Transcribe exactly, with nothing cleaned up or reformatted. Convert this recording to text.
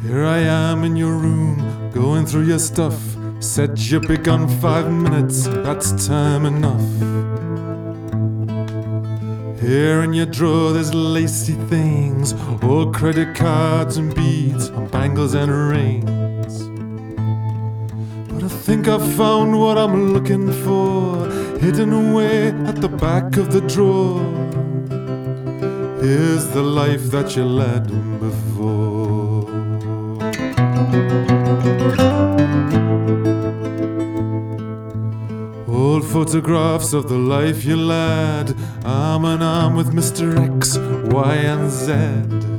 Here I am in your room, going through your stuff. Said you'd be gone five minutes, that's time enough. Here in your drawer there's lacy things, old credit cards and beads, and bangles and rings. But I think I found what I'm looking for, hidden away at the back of the drawer. Here's the life that you led before. Old photographs of the life you led, arm in arm with Mister X, Y and Z.